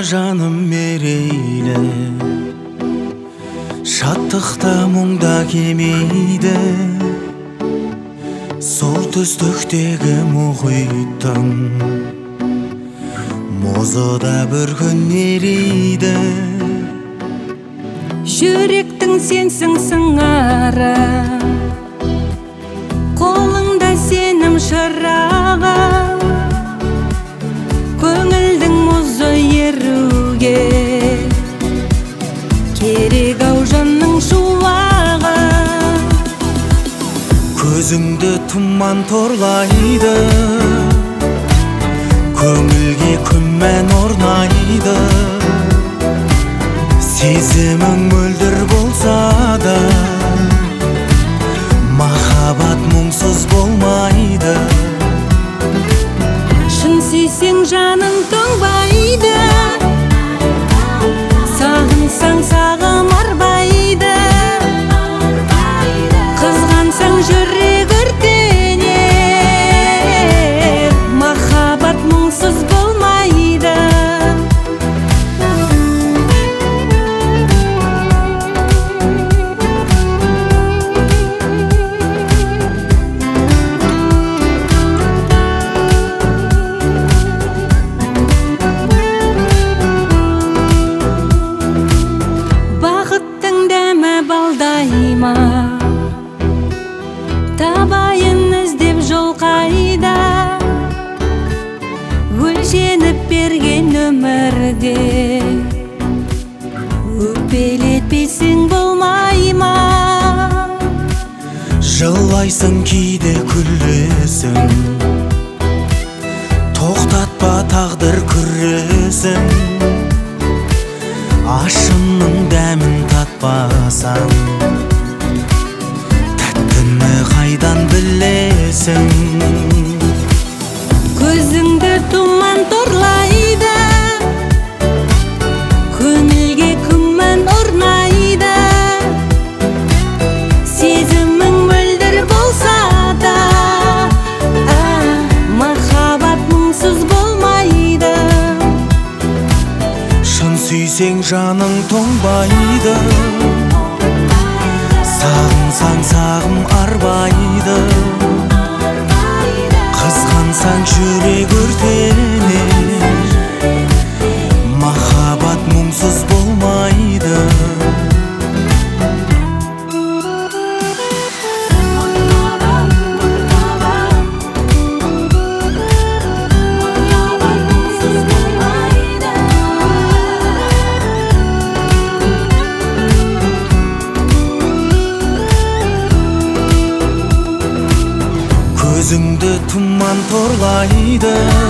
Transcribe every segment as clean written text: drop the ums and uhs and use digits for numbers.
жаным мерейлі, шаттықта мұңда кемейді. Солтүстіктегі мұхиттың мұзыда бір күн ериді. Жүректің сенсің сыңары, қолыңда сенім шырағы, көңілдің мұзы еруге керек ау жанның шуағы. Көзіңді тұман торлайды, көңілге күмән орнайды. Сезімің мөлдір болса да, махаббат мұңсыз болмайды. Шын сүйсең жаның тоңбайды, сағынсаң сағым арбайды. Қызғансаң жүрек өртенер, махаббат мұңсыз болмайды. Балдайма, табайын іздеп жол қайда, өлшеніп берген өмірде өкпелетпесең болмай ма? Жылайсың кейде күлесің, тоқтатпа тағдыр күресің. Ашынның дәмін татпасаң, тәттіні қайдан білесің? Көзіңді тұман торлайды, көңілге күмән орнайды. Сезімің мөлдір болса да, махаббат мұңсыз болмайды. Шын сүйсең жаның тоңбайды, сағынсаң сағым арбайды. Қызғансаң жүрек өртенер, махаббат мұңсыз болмайды. Көзіңді тұман торлайды,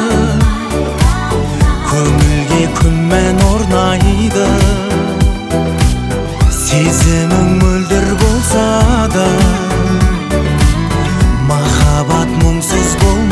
көңілге күмән орнайды. Сезімің мөлдір болса да, махаббат мұңсыз болмайды.